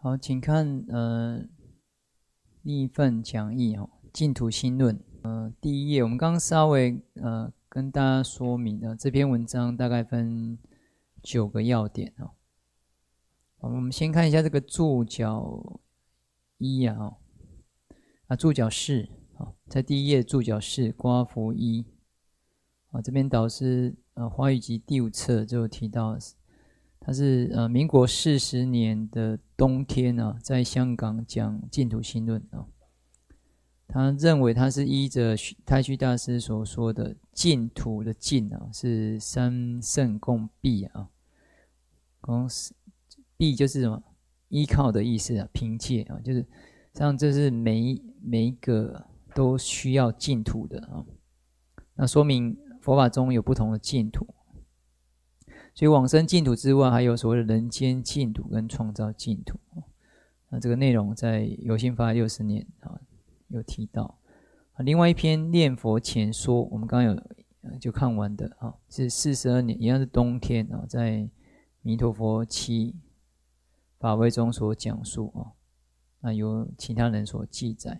好，请看另一份讲义净土心论第一页，我们刚刚稍微跟大家说明这篇文章大概分9个要点我们先看一下这个注脚一注脚4在第一页注脚4刮符1这边导师华语集第5册就有提到，他是民国40年的冬天在香港讲净土心论他认为他是依着太虚大师所说的净土的净是三圣共毕毕就是什么依靠的意思凭借就是像这是每一个都需要净土的那说明佛法中有不同的净土，所以往生净土之外，还有所谓的人间净土跟创造净土。那这个内容在有心法60年有提到。另外一篇念佛前说，我们刚刚有就看完的是42年，一样是冬天在弥陀佛7法会中所讲述那由其他人所记载。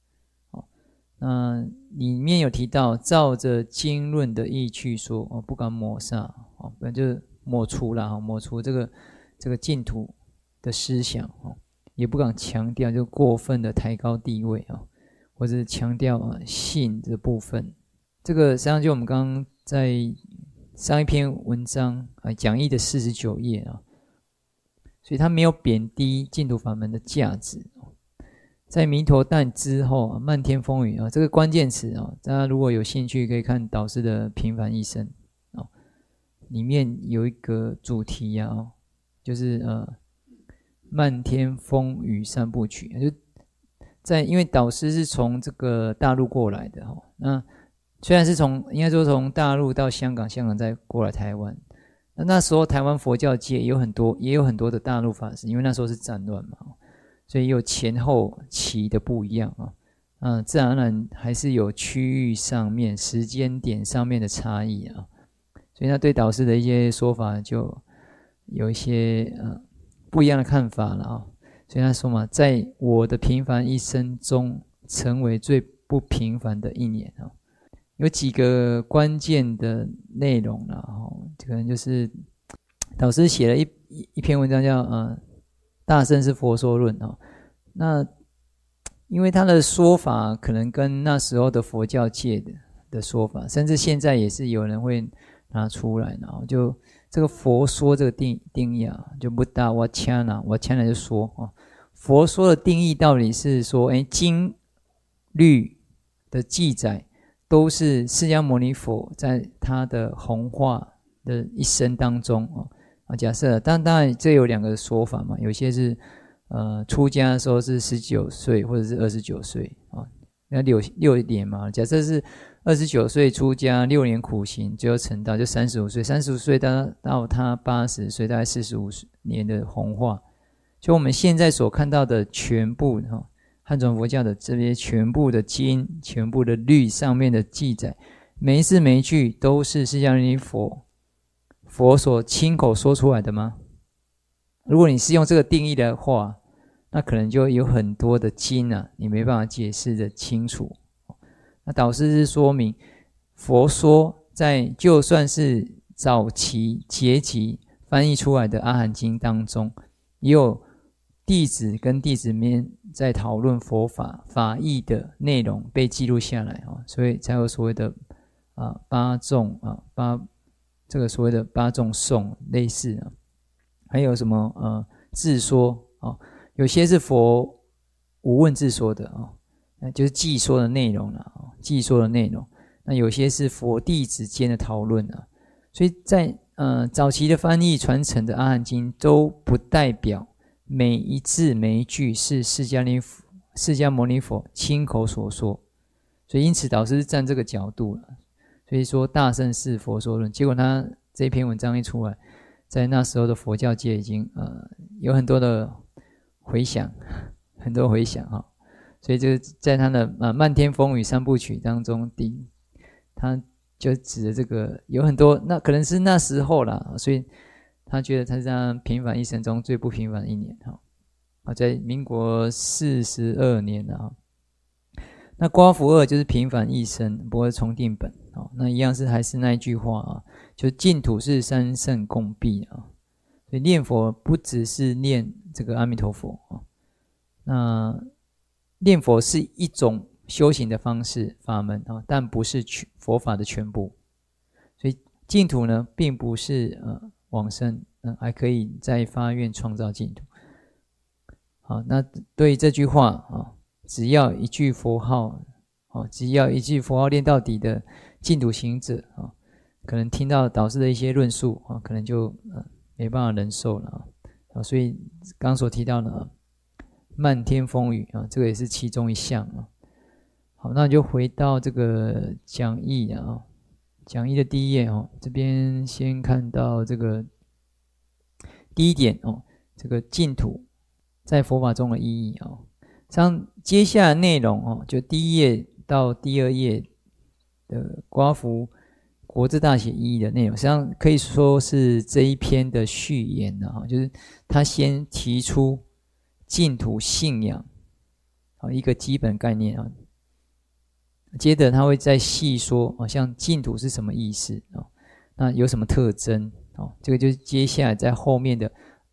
那里面有提到，照着经论的意去说不敢抹煞不然就是抹除啦抹除这个净土的思想也不敢强调就过分的抬高地位或者是强调性的部分。这个实际上就我们刚刚在上一篇文章讲义的49页所以他没有贬低净土法门的价值。在弥陀诞之后漫天风雨这个关键词大家如果有兴趣可以看导师的平凡一生里面有一个主题就是漫天风雨3部曲，就因为导师是从这个大陆过来的那虽然是应该说从大陆到香港，香港再过来台湾，那时候台湾佛教界也有很多的大陆法师，因为那时候是战乱嘛所以有前后期的不一样自然而然还是有区域上面时间点上面的差异所以他对导师的一些说法就有一些不一样的看法了所以他说嘛，在我的平凡一生中成为最不平凡的一年有几个关键的内容可能就是导师写了一篇文章叫大乘是佛说论那因为他的说法可能跟那时候的佛教界的说法，甚至现在也是有人会拿出来就这个佛说这个定义就不大我掐了就说佛说的定义到底是说经律的记载都是释迦牟尼佛在他的弘化的一生当中假设当然这有2个说法嘛，有些是出家的时候是19岁或者是29岁那6年嘛，假设是29岁出家6年苦行最后成道，就35岁35岁到他80岁大概45年的弘化，就我们现在所看到的全部汉传佛教的这些全部的经全部的律上面的记载，每一字每一句都是释迦牟尼佛所亲口说出来的吗？如果你是用这个定义的话，那可能就有很多的经你没办法解释的清楚。那导师是说明佛说在就算是早期结集翻译出来的阿含经当中，也有弟子跟弟子们在讨论佛法法义的内容被记录下来所以才有所谓的八众这个所谓的八众颂类似还有什么自说有些是佛无问自说的就是记说的内容记说的内容，那有些是佛弟子间的讨论所以在早期的翻译传承的阿含经都不代表每一字每一句是释迦牟尼佛亲口所说，所以因此导师是站这个角度所以说大乘是佛说论，结果他这篇文章一出来，在那时候的佛教界已经有很多的回响，很多回响所以就在他的漫天风雨3部曲当中他就指的这个有很多，那可能是那时候啦，所以他觉得他是他平凡一生中最不平凡的一年在民国42年啊。那刮福二就是平凡一生，不会重定本。那一样还是那一句话啊，就净土是三圣共毕啊。所以念佛不只是念这个阿弥陀佛啊，那念佛是一种修行的方式法门啊，但不是佛法的全部。所以净土呢，并不是往生，还可以再发愿创造净土。好，那对于这句话啊，只要一句佛号，只要一句佛号念到底的净土行者啊，可能听到导师的一些论述啊，可能就没办法忍受了啊。所以刚所提到的漫天风雨啊，这个也是其中一项啊。好，那就回到这个讲义啊，讲义的第一页哦，这边先看到这个第一点哦，这个净土在佛法中的意义哦。像接下来内容哦，就第一页到第二页的刮福国字大写意义的内容，实际上可以说是这一篇的序言啊，就是他先提出净土信仰一个基本概念啊，接着他会再细说像净土是什么意思那有什么特征这个就是接下来在后面的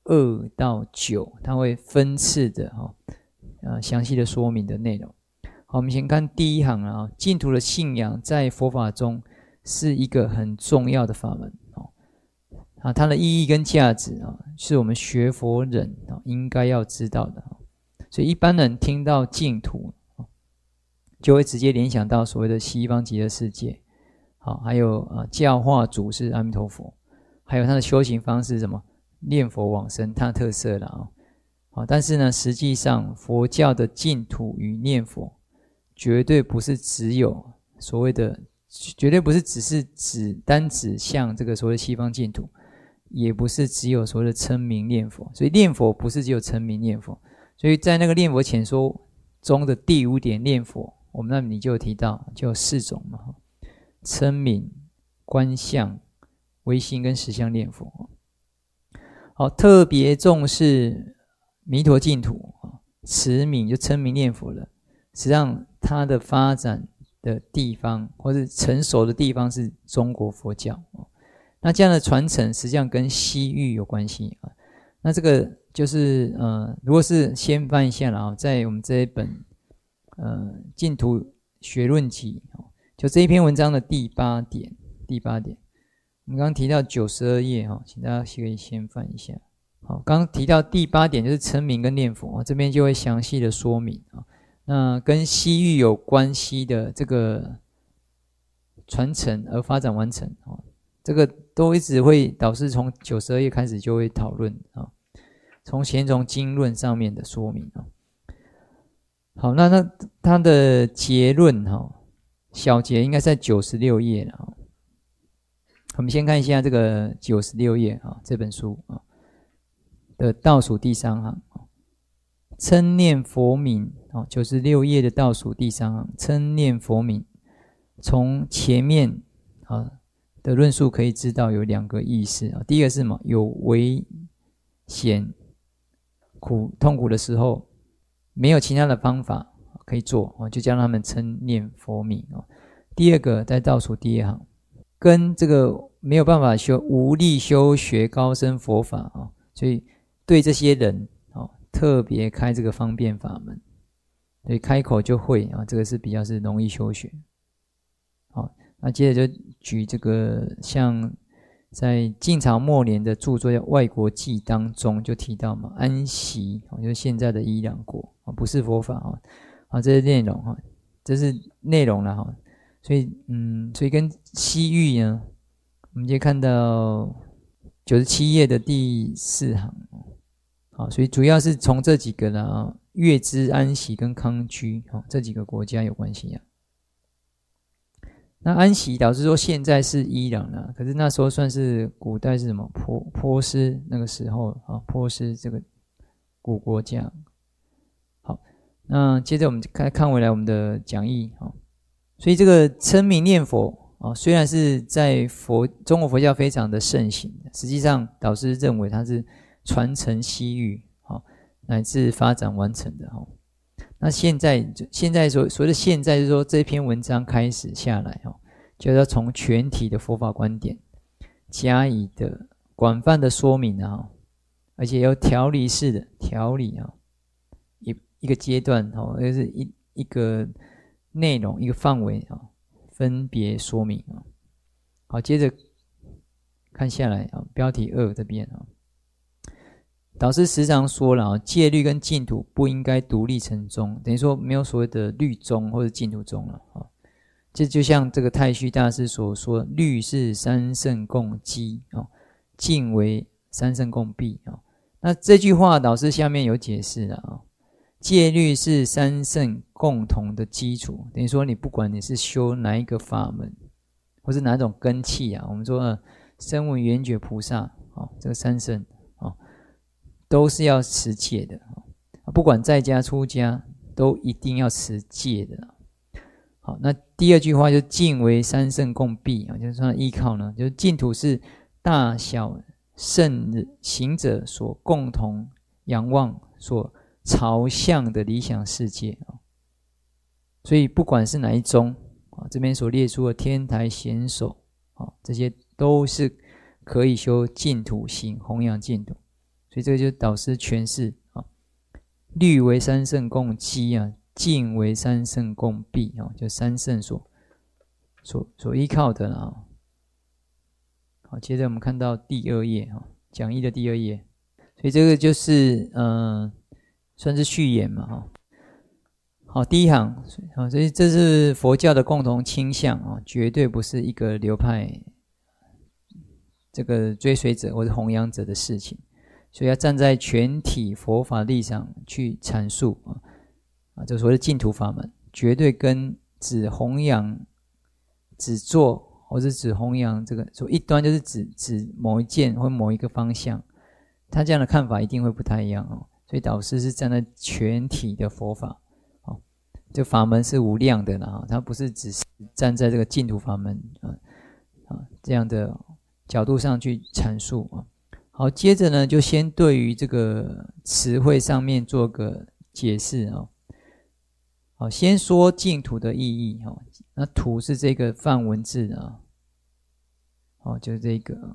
2到9，他会分次的详细的说明的内容。好，我们先看第一行啊，净土的信仰在佛法中是一个很重要的法门它的意义跟价值是我们学佛人应该要知道的。所以一般人听到净土就会直接联想到所谓的西方极乐世界，还有教化主是阿弥陀佛，还有他的修行方式是什么念佛往生，它的特色啦但是呢，实际上佛教的净土与念佛绝对不是只有所谓的，绝对不是只是单指向这个所谓的西方净土，也不是只有所谓的称名念佛。所以念佛不是只有称名念佛，所以在那个念佛浅说中的第5点念佛，我们那里就有提到，就有4种嘛，称名、观相、唯心跟实相念佛。好，特别重视弥陀净土持名就称名念佛了，实际上它的发展的地方或是成熟的地方是中国佛教那这样的传承实际上跟西域有关系那这个就是如果是先翻一下了在我们这一本净土学论集就这一篇文章的第8点，我们刚刚提到92页请大家可以先翻一下。好，刚刚提到第8点就是称名跟念佛这边就会详细的说明那跟西域有关系的这个传承而发展完成这个都一直会导师从92页开始就会讨论从先从经论上面的说明好，那他的结论小结应该在96页了我们先看一下这个96页这本书的倒数第3行称念佛名96页的倒数第3行称念佛名，从前面的论述可以知道有2个意思第一个是什么？有危险痛苦的时候没有其他的方法可以做就叫他们称念佛名第二个在倒数第2行跟这个没有办法无力修学高深佛法所以对这些人特别开这个方便法门，所以开口就会这个是比较是容易修学那接着就举这个像在晋朝末年的著作叫《外国记》当中就提到嘛，安息就是现在的伊朗国不是佛法这是内容这是内容了所以跟西域呢，我们就看到97页的第4行所以主要是从这几个啦月支、安息跟康居这几个国家有关系那安息导致说现在是伊朗啦，可是那时候算是古代是什么波斯那个时候波斯这个古国家。好，那接着我们看回来我们的讲义所以这个称名念佛虽然是在中国佛教非常的盛行，实际上导师认为它是传承西域乃至发展完成的哈。那现在所谓的现在，就是说这篇文章开始下来哈，就要从全体的佛法观点加以的广泛的说明啊，而且有条理式的条理啊，一个阶段哈，就是一个内容一个范围啊，分别说明啊。好，接着看下来啊，标题2这边啊。导师时常说了，戒律跟净土不应该独立成宗，等于说没有所谓的律宗或者净土宗了。这就像这个太虚大师所说，律是三圣共基，净为三圣共弊。那这句话导师下面有解释了，戒律是三圣共同的基础，等于说你不管你是修哪一个法门，或是哪种根器啊，我们说声闻缘觉菩萨，这个三圣都是要持戒的，不管在家出家都一定要持戒的。好，那第二句话就净为三圣共弊，就是说依靠呢，就是净土是大小圣行者所共同仰望、所朝向的理想世界。所以不管是哪一宗，这边所列出的天台显首，这些都是可以修净土行，弘扬净土。所以这个就是导师诠释律为三圣共基啊，净为三圣共弊，就三圣所依靠的啊。好，接着我们看到第2页讲义的第2页，所以这个就是算是序言嘛好，第一行所以这是佛教的共同倾向绝对不是一个流派这个追随者或者弘扬者的事情。所以要站在全体佛法立场去阐述这所谓的净土法门，绝对跟只弘扬、只做或者只弘扬这个所一端，就是指某一件或某一个方向，他这样的看法一定会不太一样所以导师是站在全体的佛法这法门是无量的啦他不是只是站在这个净土法门这样的角度上去阐述好，接着呢，就先对于这个词汇上面做个解释好，先说净土的意义那土是这个梵文字就是这个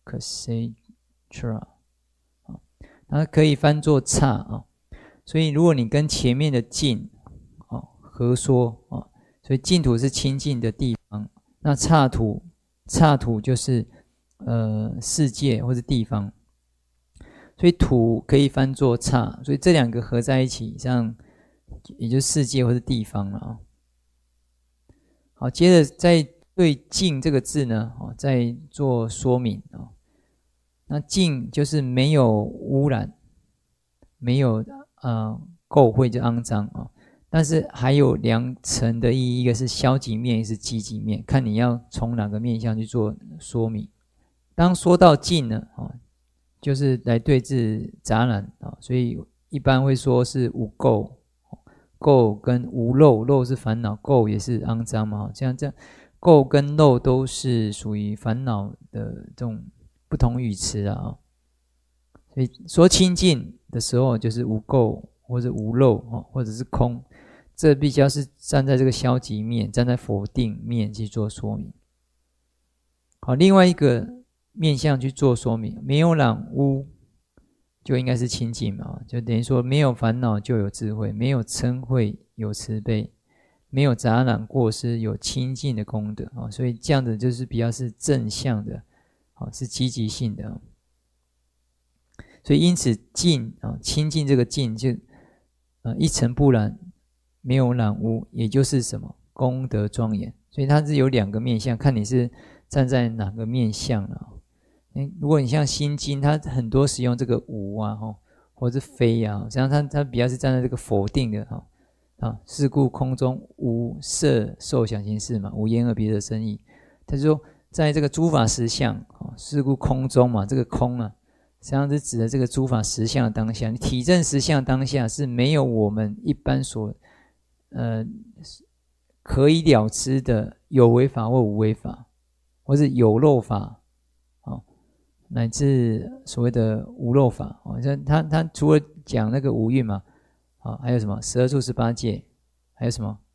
Kshetra 它可以翻作刹所以如果你跟前面的净合说所以净土是清净的地方，那刹土就是世界或是地方，所以土可以翻作刹，所以这两个合在一起，这样也就是世界或是地方了好，接着再对净这个字呢再做说明那净就是没有污染，没有垢秽就肮脏但是还有2层的意义，一个是消极面，一个是积极面，看你要从哪个面向去做说明。当说到净呢就是来对治杂染所以一般会说是无垢，垢跟无漏，漏是烦恼，垢也是肮脏嘛这样垢跟漏都是属于烦恼的这种不同语词所以说清净的时候就是无垢或者无漏或者是空，这比较是站在这个消极面，站在否定面去做说明。好，另外一个面向去做说明，没有染污就应该是清净嘛，就等于说没有烦恼就有智慧，没有嗔恚有慈悲，没有杂染过失有清净的功德所以这样的就是比较是正向的是积极性的所以因此净清净这个净就一尘不染，没有染污，也就是什么功德庄严，所以它是有2个面向，看你是站在哪个面向如果你像心经，它很多使用这个无或者是非实际上它比较是站在这个否定的是故空中无色受想行识嘛，无眼耳鼻舌身意，他说在这个诸法实相是故空中嘛，这个空实际上是指的这个诸法实相的当下，你体证实相当下是没有我们一般所可以了知的有为法或无为法，或是有漏法乃至所谓的无漏法它除了讲那个五蕴嘛，还有什么12处18界，还有什么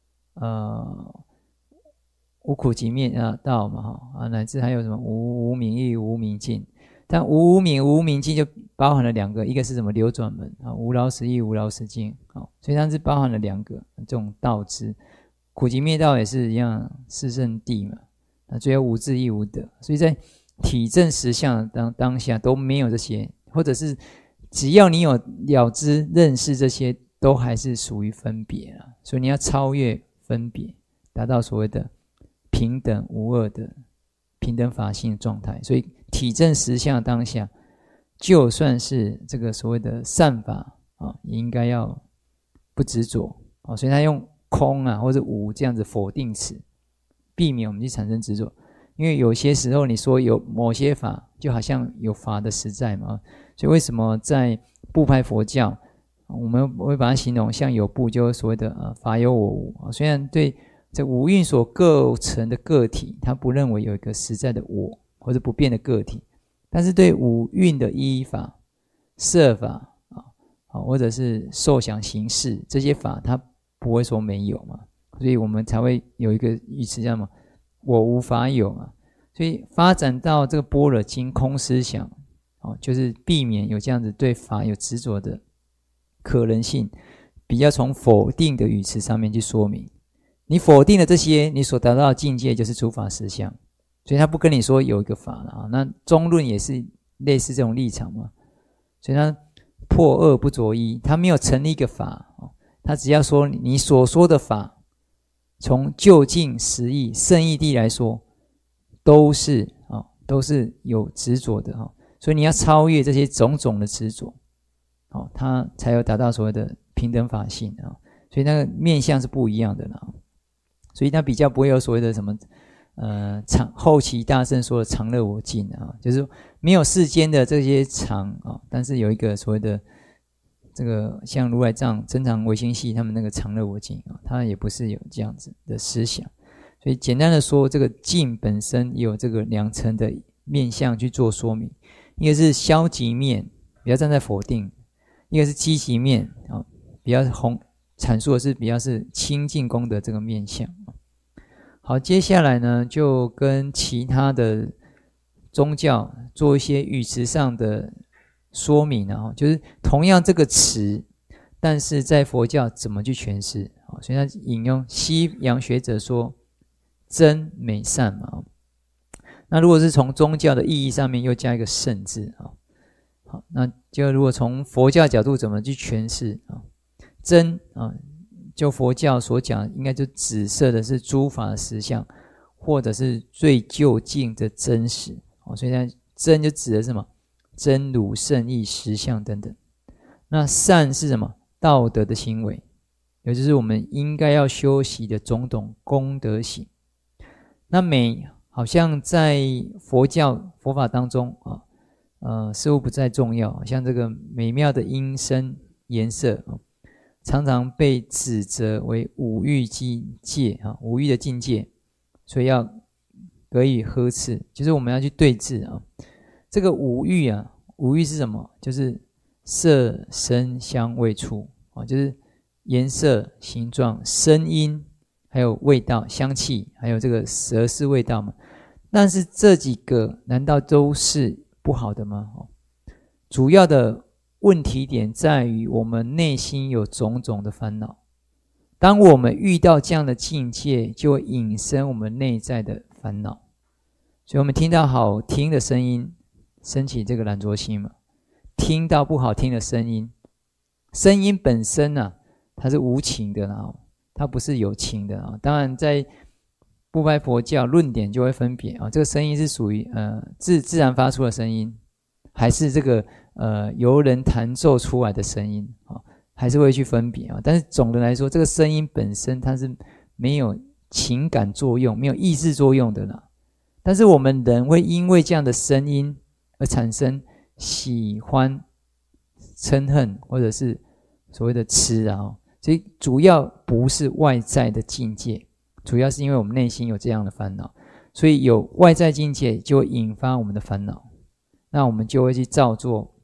无苦集灭道嘛，乃至还有什么无明意、无明尽。但无明、无明尽就包含了2个，一个是什么流转门无劳死意、无劳死尽，所以它是包含了2个这种道支。苦集灭道也是一样，四圣谛嘛，最后无智亦无得。所以在体证实相当下都没有这些，或者是只要你有了知认识这些，都还是属于分别所以你要超越分别，达到所谓的平等无二的平等法性的状态。所以体证实相当下，就算是这个所谓的善法也应该要不执着所以他用空或者无这样子否定词，避免我们去产生执着。因为有些时候你说有某些法，就好像有法的实在嘛，所以为什么在部派佛教，我们会把它形容像有部，就是所谓的法有我无虽然对这五蕴所构成的个体，他不认为有一个实在的我或者不变的个体，但是对五蕴的依法、色法或者是受想行识这些法，他不会说没有嘛，所以我们才会有一个语词叫什么我无法有嘛。所以发展到这个般若经空思想就是避免有这样子对法有执着的可能性，比较从否定的语词上面去说明。你否定了这些，你所达到的境界就是诸法实相，所以他不跟你说有一个法了那中论也是类似这种立场嘛，所以他破二不着一，他没有成立一个法他只要说你所说的法，从究竟实义圣义谛来说，都是有执着的所以你要超越这些种种的执着他才有达到所谓的平等法性所以那个面向是不一样的所以他比较不会有所谓的什么后期大圣说的常乐我净就是没有世间的这些常但是有一个所谓的这个像如来藏增长唯心系他们那个常乐我净他也不是有这样子的思想。所以简单的说，这个净本身也有这个2层的面向去做说明，一个是消极面，比较站在否定；一个是积极面比较阐述的是比较是清净功德这个面向。好，接下来呢，就跟其他的宗教做一些语词上的说明就是同样这个词，但是在佛教怎么去诠释所以他引用西洋学者说真美善嘛那如果是从宗教的意义上面又加一个圣字好，那就如果从佛教角度怎么去诠释真就佛教所讲应该就指涉的是诸法的实相，或者是最究竟的真实所以它真就指的是什么真如圣义实相等等。那善是什么道德的行为，也就是我们应该要修习的种种功德行。那美好像在佛法当中似乎不再重要，像这个美妙的音声颜色常常被指责为五欲境界五欲的境界，所以要得以呵斥，就是我们要去对治这个五欲五欲是什么？就是色声香味触就是颜色形状声音还有味道香气，还有这个舌识味道嘛。但是这几个难道都是不好的吗？主要的问题点在于我们内心有种种的烦恼，当我们遇到这样的境界，就会引申我们内在的烦恼。所以我们听到好听的声音，升起这个懒惰心嘛。听到不好听的声音，声音本身它是无情的它不是有情的当然在部派佛教论点就会分别这个声音是属于自然发出的声音，还是这个由人弹奏出来的声音还是会去分别但是总的来说，这个声音本身它是没有情感作用，没有意识作用的但是我们人会因为这样的声音而产生喜欢、嗔恨，或者是所谓的痴所以主要不是外在的境界，主要是因为我们内心有这样的烦恼，所以有外在境界就会引发我们的烦恼，那我们就会去造作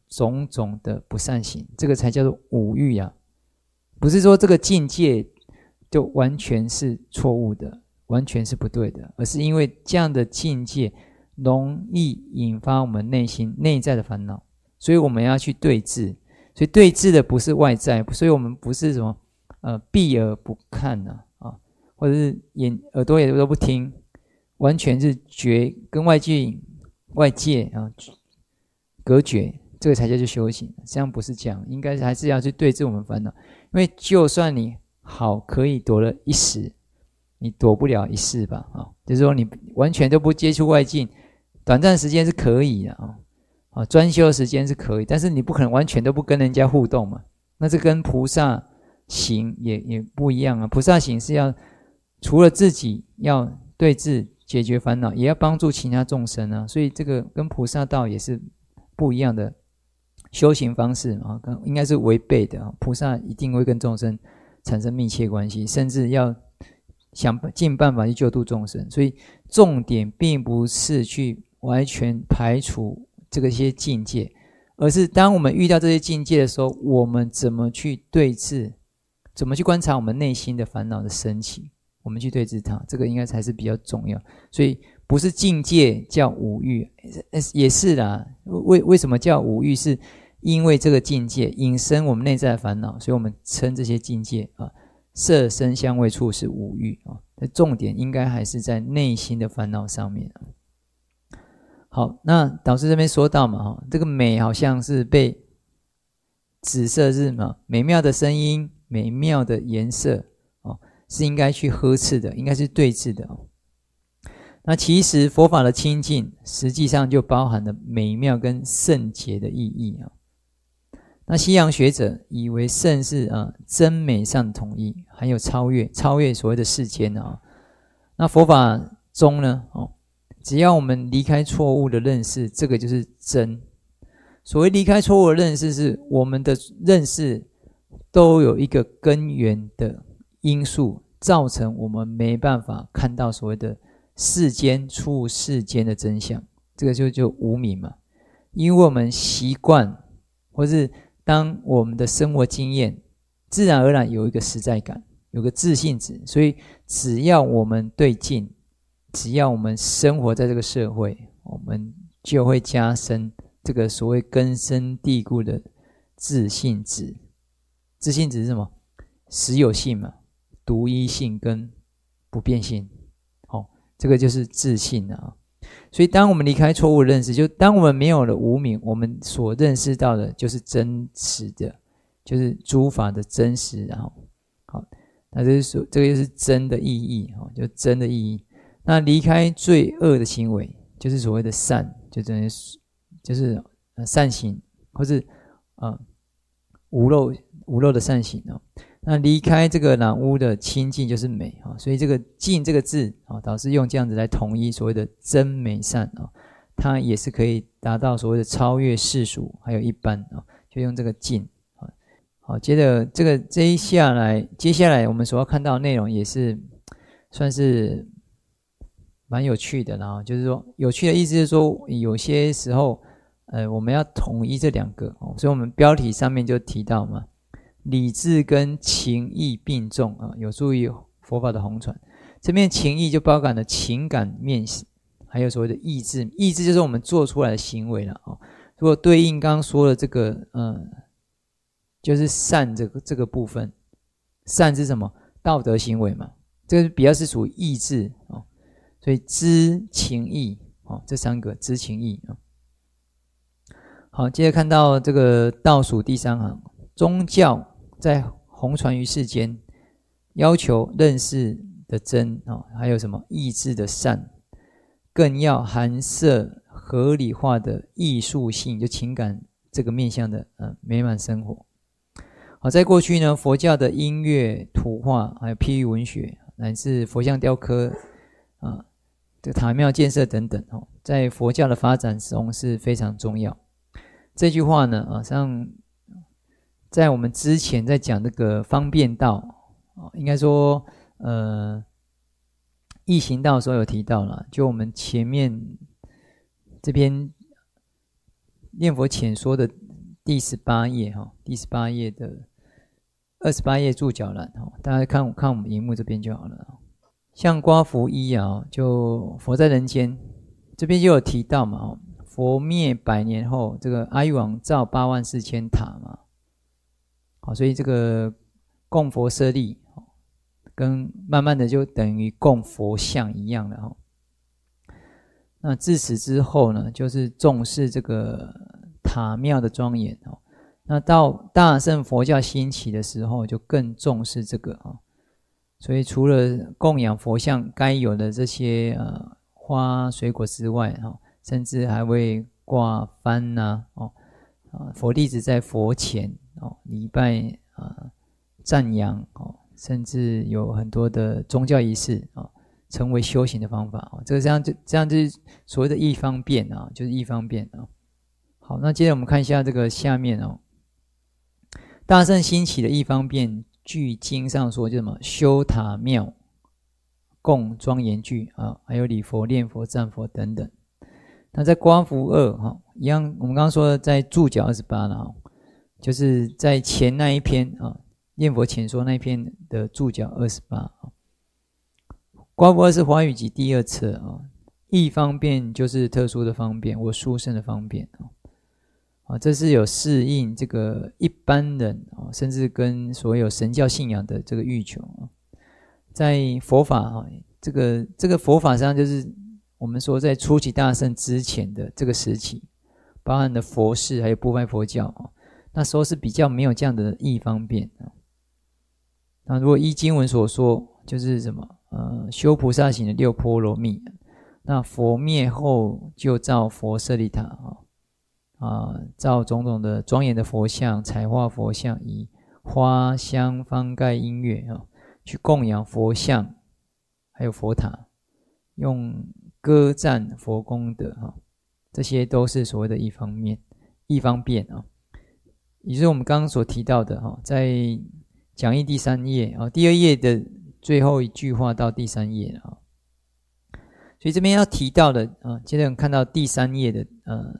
种种的不善行，这个才叫做五欲啊。不是说这个境界就完全是错误的，完全是不对的，而是因为这样的境界容易引发我们内心内在的烦恼，所以我们要去对治。所以对治的不是外在，所以我们不是什么闭耳不看啊，或者是耳朵也都不听，完全是跟外界隔绝，这个才叫做修行。实际上不是这样，应该还是要去对治我们烦恼。因为就算你好可以躲了一时，你躲不了一世吧就是说你完全都不接触外境，短暂时间是可以的专修的时间是可以，但是你不可能完全都不跟人家互动嘛。那这跟菩萨行也不一样啊。菩萨行是要除了自己要对治解决烦恼，也要帮助其他众生啊。所以这个跟菩萨道也是不一样的修行方式应该是违背的菩萨一定会跟众生产生密切关系，甚至要想尽办法去救度众生。所以重点并不是去完全排除这些境界，而是当我们遇到这些境界的时候，我们怎么去对治，怎么去观察我们内心的烦恼的升起，我们去对治它，这个应该才是比较重要。所以不是境界叫五欲，也是啦。为什么叫五欲？是因为这个境界引生我们内在的烦恼，所以我们称这些境界色声香味触是五欲重点应该还是在内心的烦恼上面好，那导师这边说到嘛这个美好像是被紫色是嘛美妙的声音、美妙的颜色是应该去呵斥的，应该是对治的那其实佛法的清净实际上就包含了美妙跟圣洁的意义那西洋学者以为圣是真美上的统一，还有超越所谓的世间那佛法中呢只要我们离开错误的认识，这个就是真。所谓离开错误的认识，是我们的认识都有一个根源的因素，造成我们没办法看到所谓的世间出世间的真相，这个就无明嘛。因为我们习惯，或是当我们的生活经验自然而然有一个实在感，有个自信值，所以只要我们对境，只要我们生活在这个社会，我们就会加深这个所谓根深蒂固的自信值。自信值是什么？实有性嘛，独一性跟不变性这个就是自信所以当我们离开错误的认识，就当我们没有了无明，我们所认识到的就是真实的，就是诸法的真实好，那这个就是真的意义就真的意义。那离开罪恶的行为，就是所谓的善，就是善行，或是无漏的善行那离开这个染污的清净就是美所以这个净这个字导师用这样子来统一所谓的真美善它也是可以达到所谓的超越世俗还有一般就用这个净好，接着接下来我们所要看到的内容也是算是蛮有趣的就是说有趣的意思是说有些时候我们要统一这两个所以我们标题上面就提到嘛，理智跟情意并重有助于佛法的弘传。这边情意就包含了情感面，还有所谓的意志。意志就是我们做出来的行为了如果对应刚刚说的这个就是善这个部分，善是什么？道德行为嘛，这个比较是属于意志所以知情意这三个知情意好，接着看到这个倒数第三行，宗教在弘传于世间，要求认识的真还有什么意志的善，更要含摄合理化的艺术性，就情感这个面向的美满生活。好，在过去呢，佛教的音乐、图画，还有譬喻文学，乃至佛像雕刻这个塔庙建设等等在佛教的发展中是非常重要。这句话呢像在我们之前在讲这个方便道应该说易行道的时候有提到了，就我们前面这篇念佛浅说的第18页第18页的28页注脚栏大家看我们荧幕这边就好了。像刮福一就佛在人间，这边就有提到嘛佛灭100年后，这个阿育王造84000塔嘛，所以这个供佛舍利跟慢慢的就等于供佛像一样了那自此之后呢，就是重视这个塔庙的庄严那到大乘佛教兴起的时候，就更重视这个所以除了供养佛像该有的这些花水果之外甚至还会挂幡佛弟子在佛前礼拜赞扬甚至有很多的宗教仪式成为修行的方法这样就是所谓的一方便就是一方便好，那接着我们看一下这个下面大乘兴起的一方便，据经上说就什么修塔庙、供庄严具还有礼佛、念佛、赞佛等等。那在刮福2一样，我们刚刚说的在注脚28了就是在前那一篇念佛前说那一篇的注脚28刮福2是华语集第2册一方便就是特殊的方便或殊胜的方便这是有适应这个一般人甚至跟所有神教信仰的这个欲求在佛法这个佛法上就是我们说在初期大乘之前的这个时期，包含了佛事还有部派佛教那时候是比较没有这样的义方便那如果依经文所说，就是什么修菩萨行的6波罗蜜，那佛灭后就造佛舍利塔造种种的庄严的佛像，彩画佛像，以花香方盖音乐去供养佛像还有佛塔，用歌赞佛功德这些都是所谓的一方便也就是我们刚刚所提到的在讲义第3页第2页的最后一句话到第3页了所以这边要提到的接着看到第3页的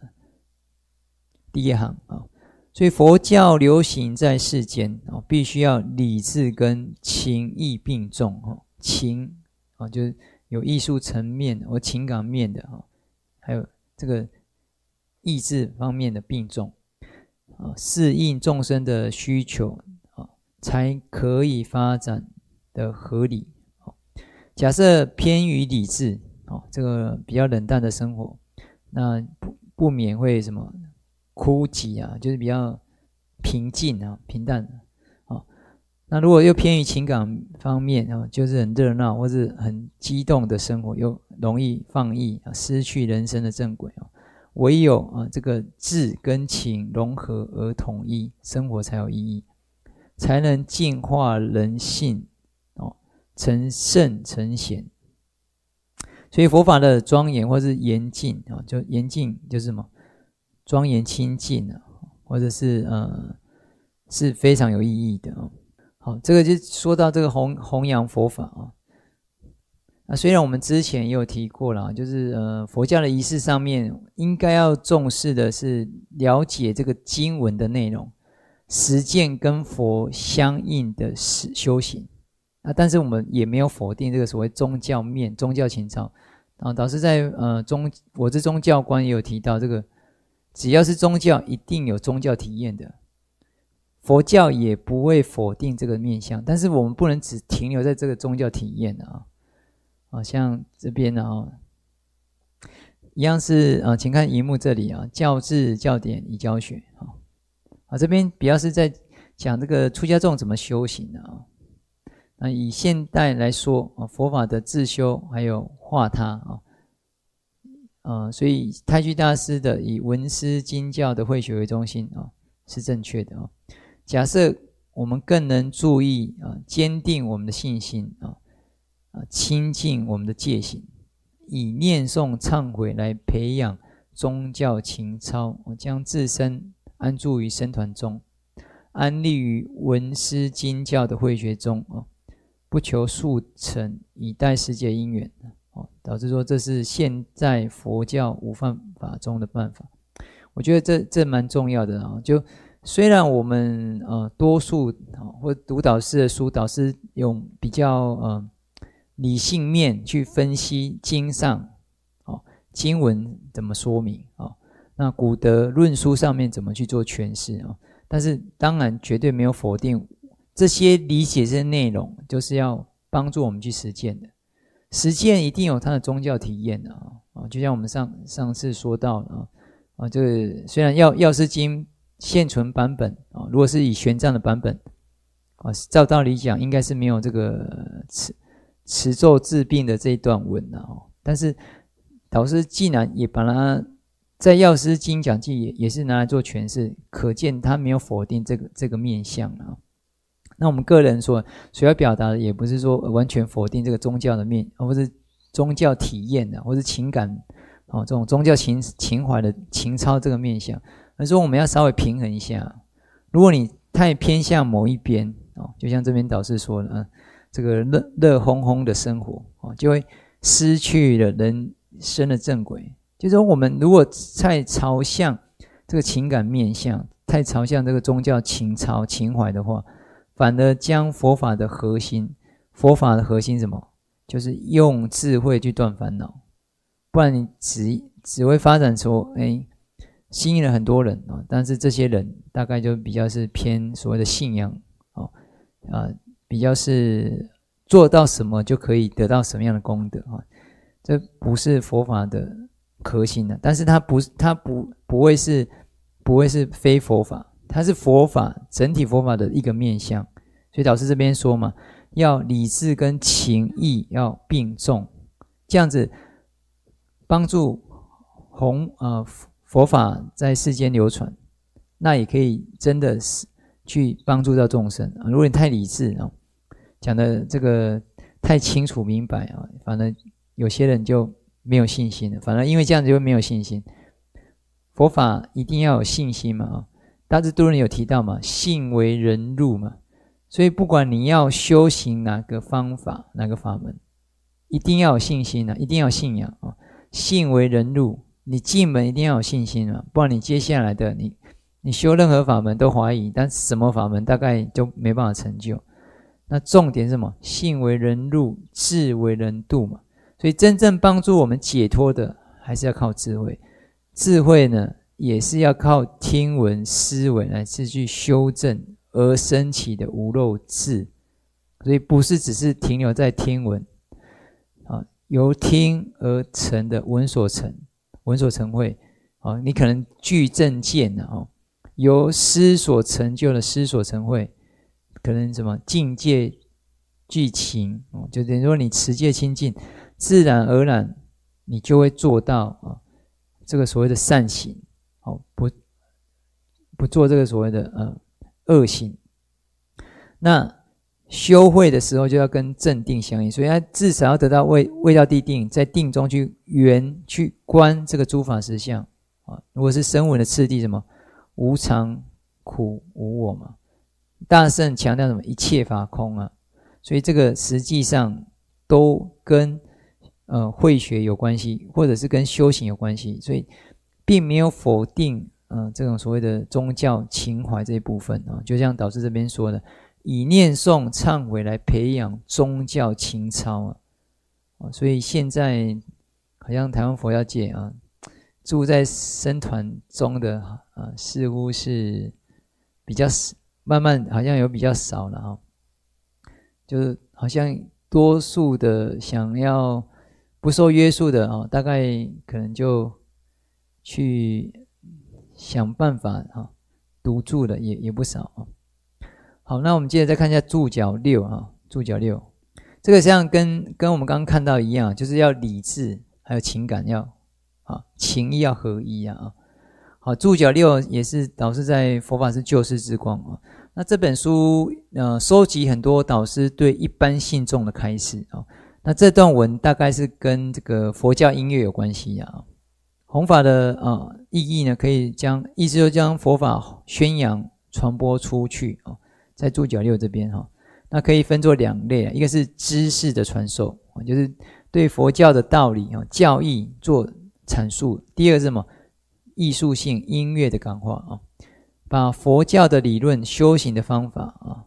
第一行所以佛教流行在世间必须要理智跟情义并重情就是有艺术层面或情感面的还有这个意志方面的并重适应众生的需求才可以发展的合理假设偏于理智这个比较冷淡的生活，那不免会什么枯寂就是比较平静平淡那如果又偏于情感方面就是很热闹或是很激动的生活，又容易放逸失去人生的正轨唯有这个智跟情融合而统一，生活才有意义，才能净化人性成圣成贤。所以佛法的庄严或是严净就严净就是什么庄严清净或者是是非常有意义的好，这个就说到这个弘扬佛法虽然我们之前也有提过了，就是佛教的仪式上面应该要重视的是了解这个经文的内容，实践跟佛相应的修行但是我们也没有否定这个所谓宗教面、宗教情操导师在我之宗教观也有提到，这个只要是宗教一定有宗教体验的，佛教也不会否定这个面向，但是我们不能只停留在这个宗教体验像这边一样是请看荧幕这里教制教典与教学这边比较是在讲这个出家众怎么修行那以现代来说佛法的自修还有化他所以太虚大师的以文思经教的慧学为中心是正确的假设我们更能注意坚定我们的信心亲近我们的戒行，以念诵忏悔来培养宗教情操将自身安住于僧团中，安立于文思经教的慧学中不求速成，以待世界因缘导致说这是现在佛教无犯法中的办法。 我觉得这蛮重要的啊。就虽然我们多数或读导师的书，导师用比较理性面去分析经上经文怎么说明那古德论书上面怎么去做诠释但是当然绝对没有否定这些理解这些内容，就是要帮助我们去实践的。实践一定有它的宗教体验的就像我们上次说到的这个虽然药师经现存版本如果是以玄奘的版本照道理讲应该是没有这个持咒治病的这一段文但是导师既然也把它在药师经讲记也是拿来做诠释，可见他没有否定这个面向那我们个人所要表达的也不是说完全否定这个宗教的面，或是宗教体验或是情感这种宗教情怀的情操这个面向，而是说我们要稍微平衡一下。如果你太偏向某一边就像这边导师说的这个热烘烘的生活就会失去了人生的正轨。就是说我们如果太朝向这个情感面向，太朝向这个宗教情操情怀的话，反而将佛法的核心什么？就是用智慧去断烦恼，不然你只会发展出吸引了很多人但是这些人大概就比较是偏所谓的信仰比较是做到什么就可以得到什么样的功德这不是佛法的核心的，但是它不会是非佛法，它是佛法整体佛法的一个面向。所以导师这边说嘛，要理智跟情义要并重，这样子帮助佛法在世间流传，那也可以真的是去帮助到众生如果你太理智讲的这个太清楚明白反正有些人就没有信心了，反而因为这样子就没有信心。佛法一定要有信心嘛大智度论有提到嘛，信为人入嘛，所以不管你要修行哪个方法哪个法门，一定要有信心一定要有信仰信为人入，你进门一定要有信心不然你接下来的你修任何法门都怀疑，但什么法门大概就没办法成就。那重点是什么？信为人入，智为人度嘛。所以真正帮助我们解脱的还是要靠智慧，智慧呢也是要靠听闻思维来自去修正而升起的无漏智，所以不是只是停留在听闻由听而成的闻所成慧你可能具正见由思所成就的思所成慧，可能什么境界具情就等于说你持戒清净，自然而然你就会做到这个所谓的善行不做这个所谓的恶行。那修慧的时候就要跟正定相应，所以他至少要得到未到地定，在定中去去观这个诸法实相如果是声闻的次第什么无常苦无我嘛，大圣强调什么一切法空所以这个实际上都跟慧学有关系，或者是跟修行有关系，所以并没有否定这种所谓的宗教情怀这一部分就像导师这边说的，以念诵忏悔来培养宗教情操所以现在好像台湾佛教界住在僧团中的似乎是比较慢慢好像有比较少了就是好像多数的想要不受约束的大概可能就去想办法独住的也不少好，那我们接着再看一下注脚6注脚6这个像跟我们刚刚看到一样，就是要理智还有情感要情义要合一好，注脚6也是导师在佛法是救世之光那这本书收集很多导师对一般信众的开示那这段文大概是跟这个佛教音乐有关系弘法的意义呢，可以意思就将佛法宣扬传播出去在注脚6这边那可以分作2类一个是知识的传授就是对佛教的道理教义做阐述，第二个是什么艺术性音乐的感化啊，把佛教的理论修行的方法啊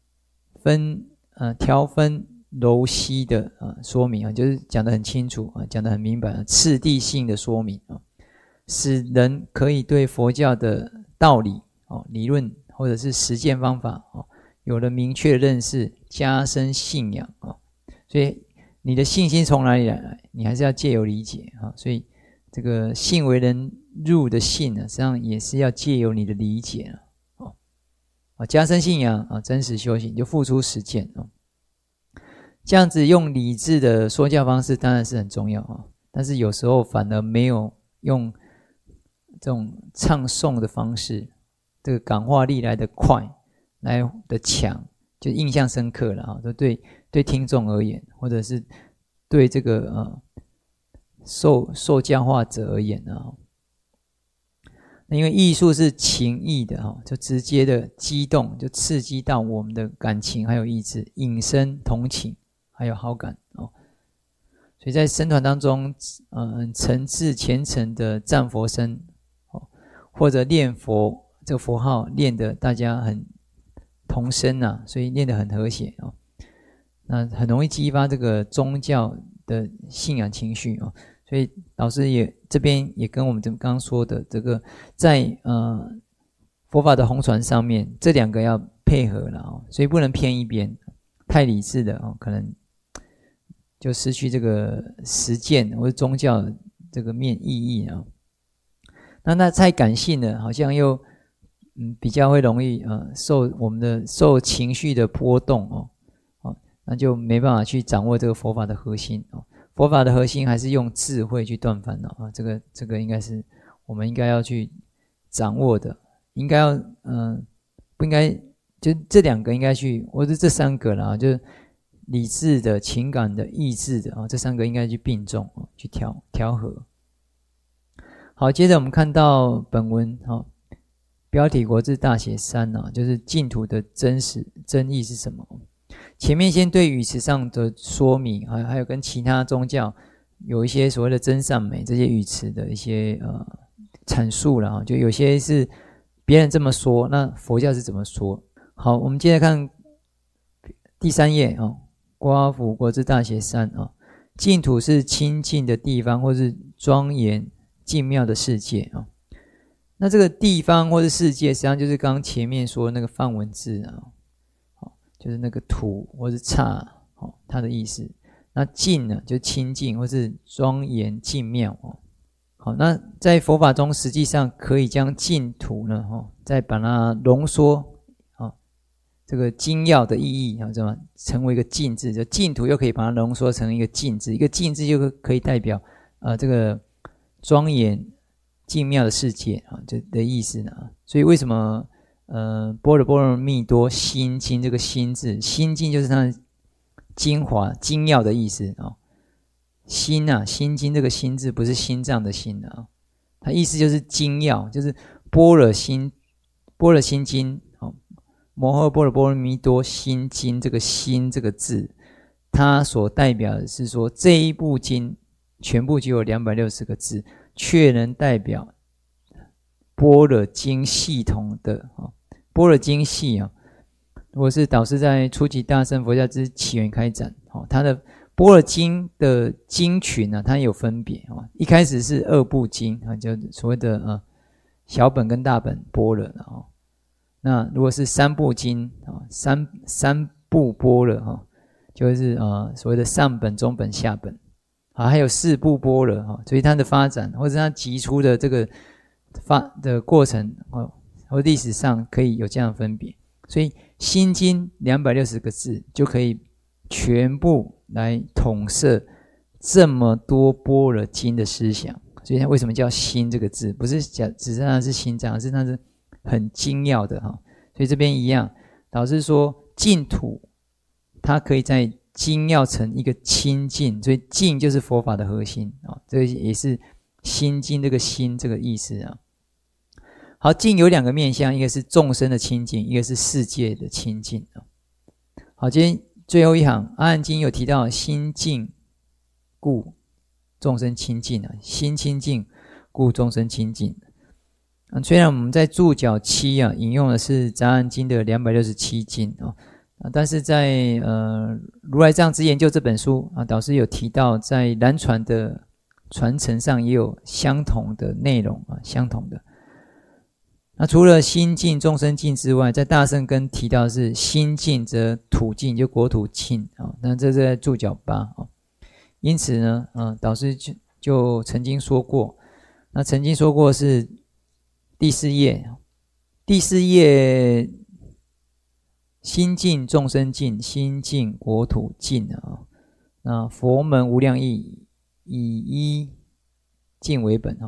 条分柔细的说明啊，就是讲得很清楚啊，讲得很明白，次第性的说明啊，使人可以对佛教的道理理论或者是实践方法有了明确的认识，加深信仰所以你的信心从哪里来？你还是要借由理解所以这个信为人入的信实际上也是要借由你的理解加深信仰真实修行就付出实践这样子用理智的说教方式当然是很重要但是有时候反而没有用这种唱诵的方式，这个感化力来得快，来得强，就印象深刻了都对听众而言，或者是对这个受教化者而言那因为艺术是情意的就直接的激动，就刺激到我们的感情还有意志，引生同情还有好感所以在僧团当中诚挚虔诚的赞佛声或者念佛这个佛号念得大家很同声所以念得很和谐那很容易激发这个宗教的信仰情绪所以老师这边也跟我们刚刚说的这个在佛法的弘传上面，这两个要配合了所以不能偏一边，太理智的可能就失去这个实践或者宗教的这个意义那太感性的好像又比较会容易受情绪的波动那就没办法去掌握这个佛法的核心佛法的核心还是用智慧去断烦恼这个应该是我们应该要去掌握的，应该要不应该就这两个应该去，或者这三个啦，就是理智的、情感的、意志的这三个应该去并重去调和。好，接着我们看到本文标题国字大写3就是净土的真意是什么？前面先对语词上的说明，还有跟其他宗教有一些所谓的真善美这些语词的一些阐述了就有些是别人这么说，那佛教是怎么说？好，我们接着看第3页刮幅国字大写3净土是清净的地方，或是庄严净妙的世界那这个地方或是世界，实际上就是刚刚前面说的那个梵文字就是那个土或是刹它的意思。那净呢，就清净或是庄严净妙好，那在佛法中，实际上可以将净土呢再把它浓缩这个精要的意义怎么成为一个净字，就净土又可以把它浓缩成一个净字，一个净字就可以代表这个庄严净妙的世界这的意思呢。所以为什么般若波罗蜜多心经，这个心字，心经就是它的精华精要的意思心心经这个心字不是心脏的心它意思就是精要，就是般若心经摩诃般若波罗蜜多心经，这个心这个字，它所代表的是说这一部经全部就有260个字，却能代表般若经系统的般若经系如果是导师在初级大乘佛教之起源开展它的般若经的经群它有分别一开始是2部经就所谓的小本跟大本般若那如果是3部经三部般若就是所谓的上本中本下本还有4部般若所以它的发展或者它集出的这个的过程或历史上可以有这样的分别。所以心经260个字就可以全部来统摄这么多般若经的思想，所以它为什么叫心这个字，不是只是它是心脏，而是它是很精要的所以这边一样，导师说净土它可以在精要成一个清净，所以净就是佛法的核心这个也是心经这个心这个意思好，净有2个面向，一个是众生的清净，一个是世界的清净好，今天最后一行阿含经有提到心净故众生清净心清净故众生清净虽然我们在注脚7啊引用的是《杂安经》的267经但是在如来藏之研究这本书导师有提到，在南传的传承上也有相同的内容相同的。那除了心净、众生净之外，在大乘根提到的是心净则土净，就国土净那这是在注脚8因此呢导师就曾经说过，那曾经说过是第4页心净众生净，心净国土净那佛门无量义，以一净为本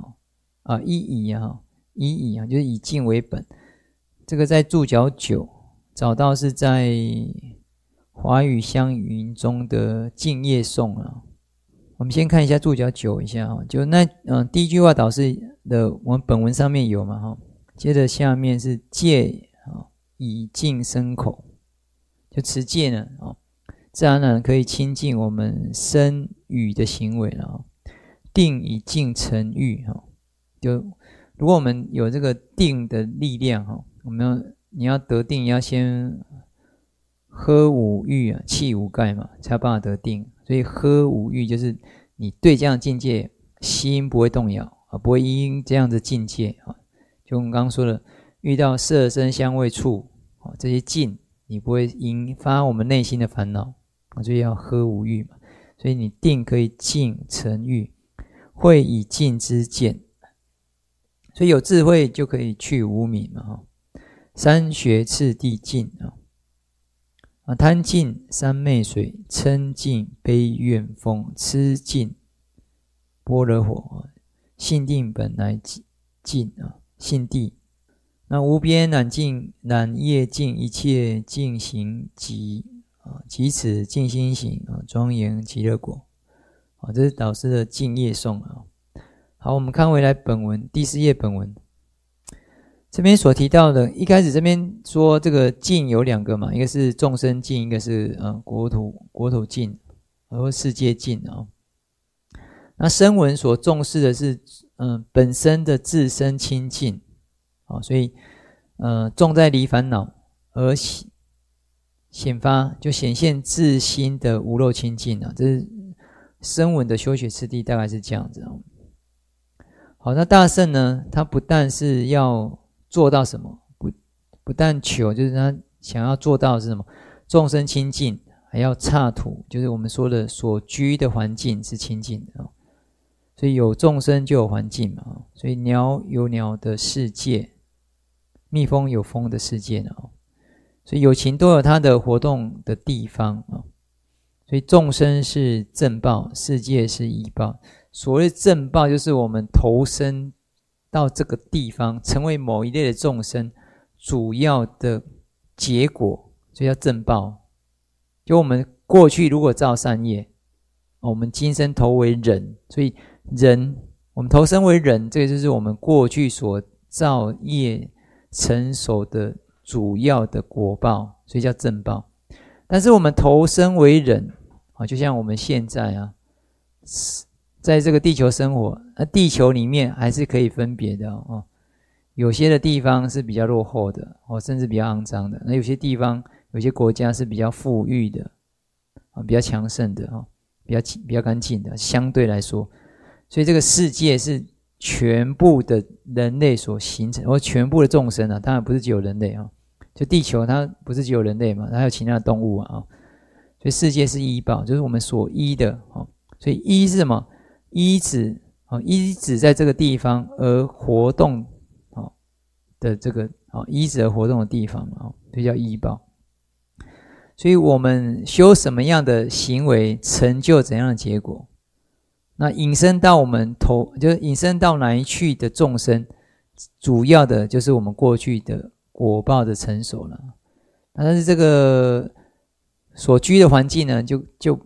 以就是以净为本。这个在注脚9找到，是在华语香云中的净业颂我们先看一下注脚9一下就那第一句话导师的我们本文上面有嘛接着下面是戒以净身口，就持戒呢自然而然可以清净我们身语的行为了定以净成欲就如果我们有这个定的力量你要得定，要先喝五欲弃五盖嘛，才有办法得定。所以喝五欲就是你对这样的境界心不会动摇不会因这样的境界就我们刚刚说的，遇到色声香味触这些境，你不会引发我们内心的烦恼所以要喝无欲嘛。所以你定可以净成欲，会以净之见，所以有智慧就可以去无明嘛三学次第净贪净三昧水，嗔净悲怨风，痴净般若火，性定本来净性地。那无边染净染业净，一切净行即此净心行庄严极乐国这是导师的净业颂好，我们看回来本文第4页本文这边所提到的，一开始这边说这个净有2个嘛，一个是众生净，一个是国土净或世界净那声闻所重视的是本身的自身清净所以重在离烦恼而显发，就显现自心的无漏清净这是声闻的修学次第，大概是这样子好，那大乘呢，他不但是要做到什么，不但求，就是他想要做到的是什么，众生清净，还要刹土，就是我们说的所居的环境是清净的所以有众生就有环境嘛所以鸟有鸟的世界，蜜蜂有蜂的世界所以有情都有它的活动的地方所以众生是正报，世界是依报。所谓正报，就是我们投身到这个地方，成为某一类的众生主要的结果，所以叫正报。就我们过去如果造善业我们今生投为人，所以人我们投身为人，这个就是我们过去所造业成熟的主要的果报，所以叫正报。但是我们投身为人就像我们现在在这个地球生活地球里面还是可以分别的有些的地方是比较落后的甚至比较肮脏的，那有些地方有些国家是比较富裕的比较强盛的比较干净的，相对来说。所以这个世界是全部的人类所形成，或全部的众生当然不是只有人类就地球它不是只有人类嘛，它还有其他的动物所以世界是依报，就是我们所依的所以依是什么？依止在这个地方而活动的这个依止而活动的地方所以叫依报。所以我们修什么样的行为，成就怎样的结果，那引申到我们就是引申到哪一去的众生，主要的就是我们过去的果报的成熟了。但是这个所居的环境呢，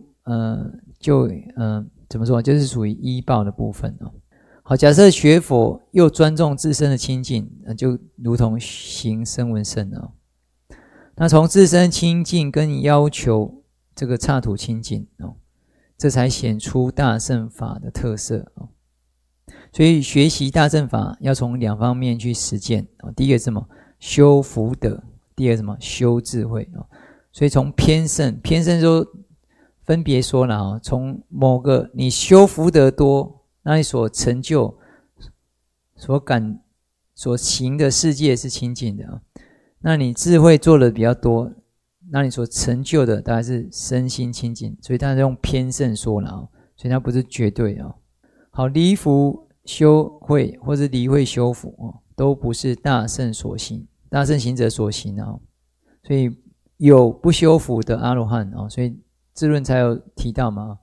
怎么说，就是属于依报的部分好，假设学佛又专重自身的清净，就如同行声闻乘那从自身清净跟要求这个刹土清净这才显出大乘法的特色所以学习大乘法要从2方面去实践。第一个是什么？修福德。第二个什么？修智慧。所以从偏胜说分别说了，从某个你修福德多，那你所成就所行的世界是清净的，那你智慧做的比较多，那你所成就的大概是身心清净，所以它是用偏胜说了，所以它不是绝对。好，离福修慧或是离慧修福都不是大乘所行，大乘行者所行。所以有不修福的阿罗汉，所以智论才有提到嘛，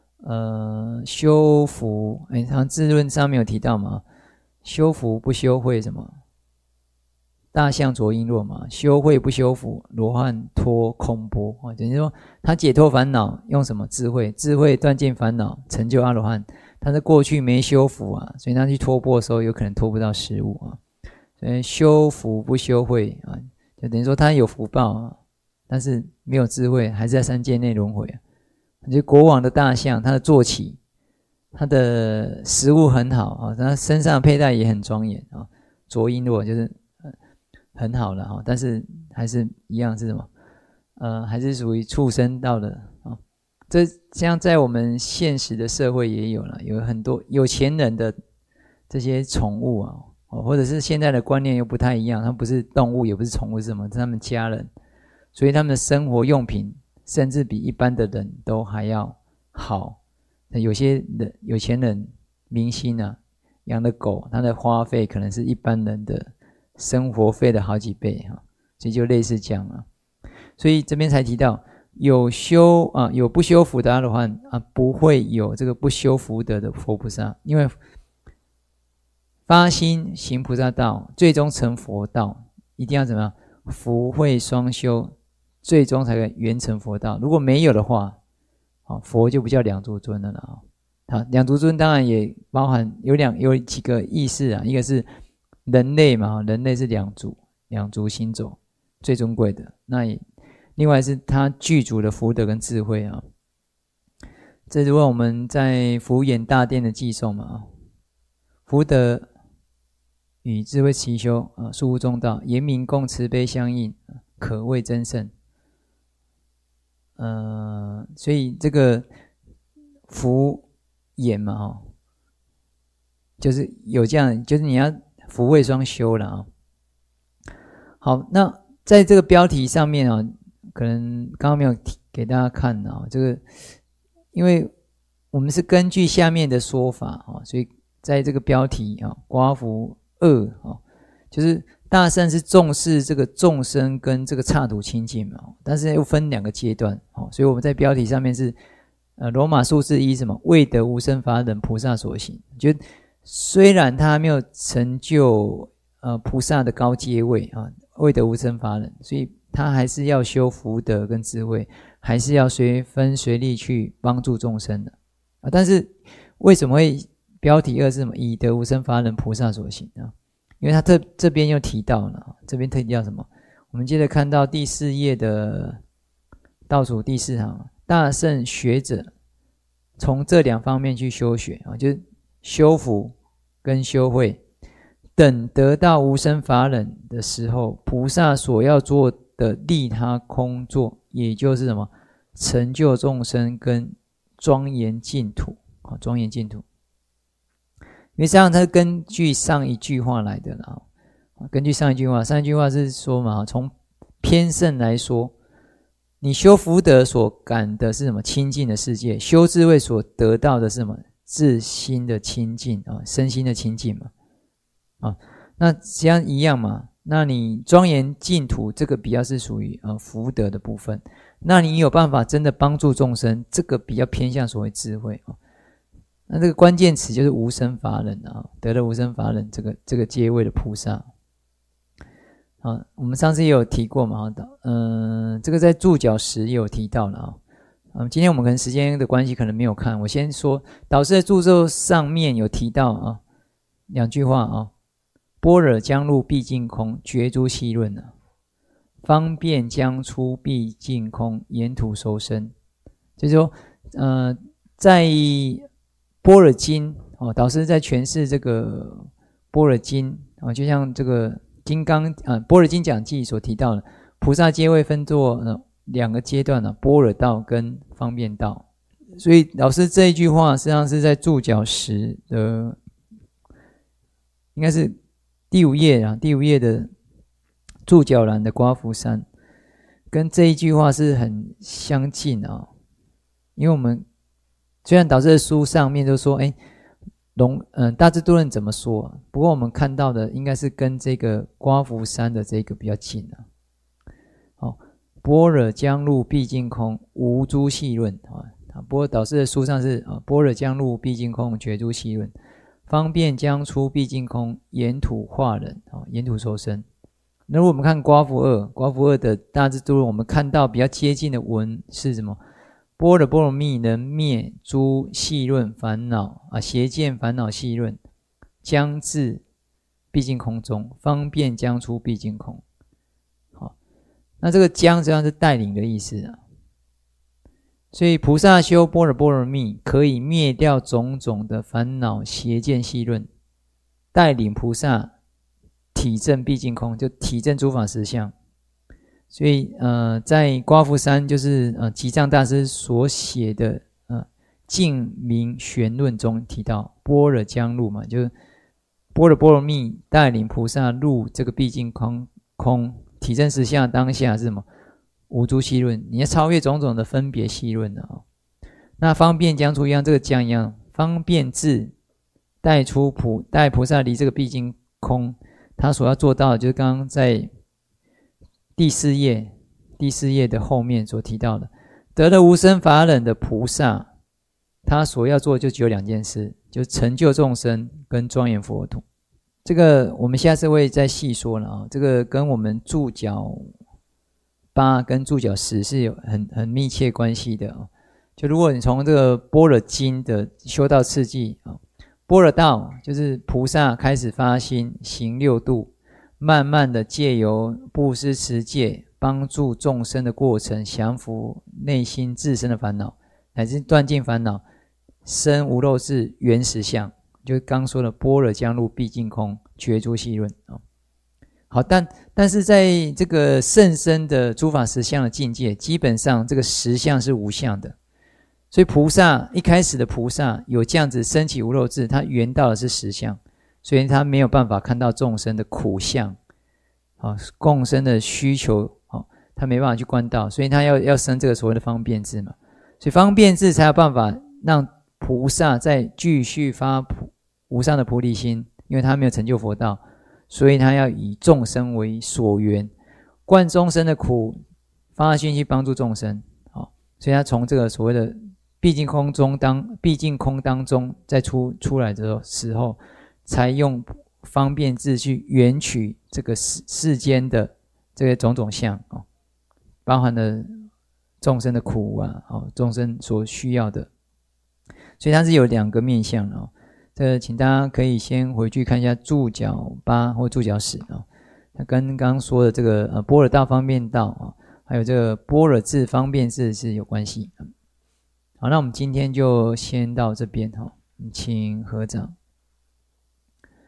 修福，他智论上面有提到嘛，修福不修慧什么？大象着璎珞嘛，修慧不修福，罗汉脱空波。等于说他解脱烦恼用什么？智慧，智慧断尽烦恼，成就阿罗汉。他在过去没修福所以他去脱钵的时候有可能脱不到实物所以修福不修慧就等于说他有福报但是没有智慧，还是在三界内轮回就国王的大象，他的坐骑，他的食物很好他身上的佩戴也很庄严着璎珞就是很好了但是还是一样是什么？还是属于畜生道的这像在我们现实的社会也有了，有很多有钱人的这些宠物或者是现在的观念又不太一样，他们不是动物，也不是宠物，是什么？是他们家人，所以他们的生活用品甚至比一般的人都还要好。有些人有钱人明星养的狗，他的花费可能是一般人的生活费的好几倍所以就类似这样所以这边才提到有不修福的阿罗汉不会有这个不修福德的佛菩萨，因为发心行菩萨道，最终成佛道，一定要怎么样？福慧双修，最终才可圆成佛道。如果没有的话佛就不叫两足尊了两足尊当然也包含有几个意思一个是人类嘛，人类是两足行走最尊贵的，那也另外是他具足的福德跟智慧这如果我们在福演大殿的寄颂嘛福德与智慧齐修殊无中道，严明共慈悲相应，可谓真圣所以这个福演嘛就是有这样，就是你要福慧双修了好，那在这个标题上面可能刚刚没有给大家看这个因为我们是根据下面的说法所以在这个标题刮福2就是大乘是重视这个众生跟这个刹土清净嘛，但是又分2个阶段所以我们在标题上面是罗马数字1什么？未得无生法忍菩萨所行，就虽然他没有成就菩萨的高阶位未得无生法忍，所以他还是要修福德跟智慧，还是要随分随力去帮助众生的但是为什么会标题2是什么？以得无生法忍菩萨所行因为他这边又提到了，这边特提到什么？我们接着看到第4页的倒数第4行，大乘学者从这2方面去修学就是修福跟修慧，等得到无生法忍的时候，菩萨所要做的利他空做，也就是什么？成就众生跟庄严净土庄严净土。因为实际上它是根据上一句话来的啦，根据上一句话是说嘛，从偏胜来说，你修福德所感的是什么？清净的世界，修智慧所得到的是什么？自心的清净身心的清净嘛那实际上一样嘛。那你庄严净土这个比较是属于福德的部分，那你有办法真的帮助众生，这个比较偏向所谓智慧那这个关键词就是无生法忍得了无生法忍这个阶位的菩萨我们上次也有提过嘛这个在注脚10也有提到了今天我们可能时间的关系可能没有看，我先说导师的注咒上面有提到2句话般若将入毕竟空，觉诸细论方便将出毕竟空，沿途收身。就是说在般若经导师在诠释这个般若经就像这个金刚般若经讲记所提到的，菩萨阶位分作2个阶段般若道跟方便道。所以老师这一句话实际上是在注脚10的，应该是第5页第5页的注脚栏的刮拂山，跟这一句话是很相近因为我们虽然导师的书上面就说大智度论怎么说，不过我们看到的应该是跟这个刮拂山的这个比较近般若将入毕竟空，无诸细论不过导师的书上是般若将入毕竟空，绝诸细论，方便将出毕竟空，言土化人言土受身。那如果我们看刮拂2的大智度论，我们看到比较接近的文是什么？般若波罗蜜能灭诸细论烦恼邪见烦恼细论，将至毕竟空中，方便将出毕竟空。那这个将实际上是带领的意思所以菩萨修般若波罗蜜，可以灭掉种种的烦恼邪见细论，带领菩萨体证毕竟空，就体证诸法实相。所以在刮拂山就是吉藏大师所写的净明玄论中提到般若将入嘛，就是般若波罗蜜带领菩萨入这个毕竟空体证实相当下是什么？无诸细论，你要超越种种的分别细论那方便将出一样，这个将一样，方便智带菩萨离这个毕竟空，他所要做到的就是刚刚在第四页的后面所提到的，得了无生法忍的菩萨，他所要做的就只有2件事，就是成就众生跟庄严佛土。这个我们下次会再细说了这个跟我们注脚8跟注脚10是有很密切关系的就如果你从这个般若经的修道次第般若道就是菩萨开始发心行6度，慢慢的借由布施持戒帮助众生的过程，降伏内心自身的烦恼，乃至断尽烦恼，生无漏智原实相，就刚说的般若将入毕竟空，绝诸细论好，但是在这个甚深的诸法实相的境界，基本上这个实相是无相的。所以菩萨一开始的菩萨有这样子升起无漏智，他圆到的是实相，所以他没有办法看到众生的苦相共生的需求他没办法去观到，所以他要生这个所谓的方便智嘛。所以方便智才有办法让菩萨再继续发无上的菩提心，因为他没有成就佛道，所以他要以众生为所缘，观众生的苦，发心去帮助众生所以他从这个所谓的毕竟空当中再出来的时候，才用方便智去圆取这个世间的这些种种相包含了众生的苦众生所需要的，所以它是有2个面向这个请大家可以先回去看一下注脚8或注脚10它跟刚刚说的这个般若道方便道还有这个般若智方便智是有关系好，那我们今天就先到这边请合掌。